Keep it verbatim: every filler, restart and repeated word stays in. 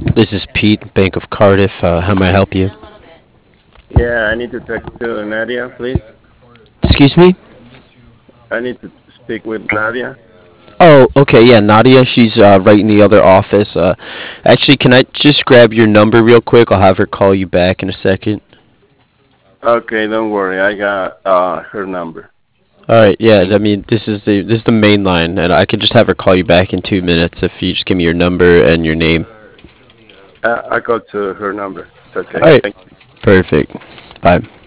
This is Pete, Bank of Cardiff. Uh, how may I help you? Yeah, I need to talk to Nadia, please. Excuse me? I need to speak with Nadia. Oh, okay, yeah, Nadia, she's uh, right in the other office. Uh, actually, can I just grab your number real quick? I'll have her call you back in a second. Okay, don't worry. I got uh her number. All right, yeah, I mean, this is the this is the main line, and I can just have her call you back in two minutes if you just give me your number and your name. Uh, I got to her number. It's All okay. right, Thank perfect. Bye.